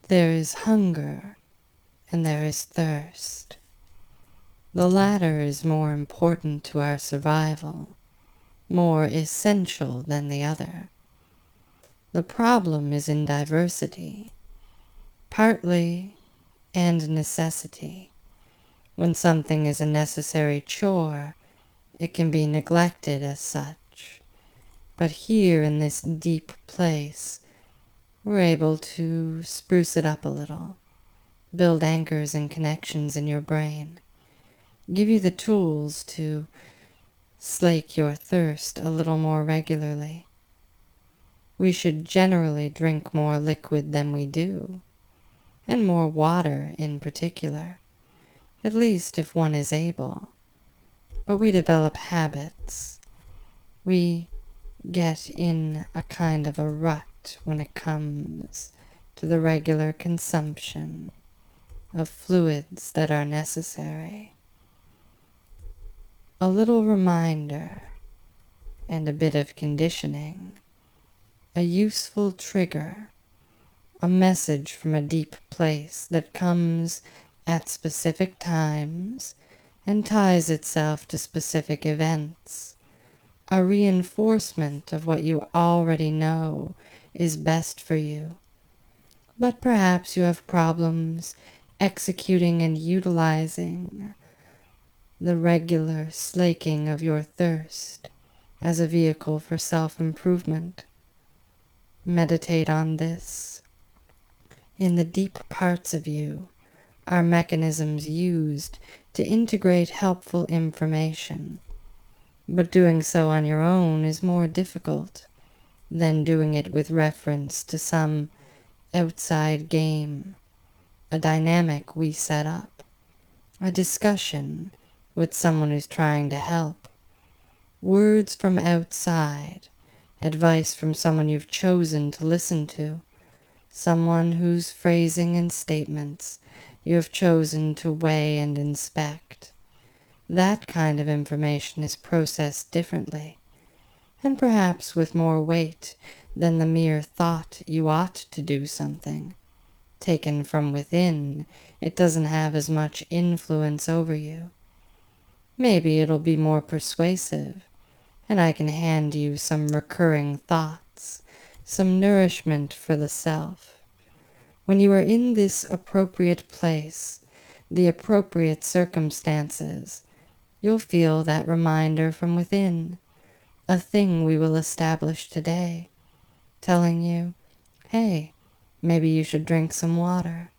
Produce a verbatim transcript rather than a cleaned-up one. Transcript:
There is hunger and there is thirst. The latter is more important to our survival, more essential than the other. The problem is in diversity, partly and necessity. When something is a necessary chore, it can be neglected as such. But here in this deep place, we're able to spruce it up a little, build anchors and connections in your brain, give you the tools to slake your thirst a little more regularly. We should generally drink more liquid than we do, and more water in particular, at least if one is able. But we develop habits. We get in a kind of a rut when it comes to the regular consumption of fluids that are necessary. A little reminder and a bit of conditioning, a useful trigger, a message from a deep place that comes at specific times and ties itself to specific events, a reinforcement of what you already know is best for you. But perhaps you have problems executing and utilizing the regular slaking of your thirst as a vehicle for self-improvement. Meditate on this. In the deep parts of you are mechanisms used to integrate helpful information, but doing so on your own is more difficult than doing it with reference to some outside game, a dynamic we set up, a discussion with someone who's trying to help, words from outside, advice from someone you've chosen to listen to, someone whose phrasing and statements you have chosen to weigh and inspect. That kind of information is processed differently, and perhaps with more weight than the mere thought you ought to do something. Taken from within, it doesn't have as much influence over you. Maybe it'll be more persuasive, and I can hand you some recurring thoughts, some nourishment for the self. When you are in this appropriate place, the appropriate circumstances, you'll feel that reminder from within, a thing we will establish today, telling you, hey, maybe you should drink some water.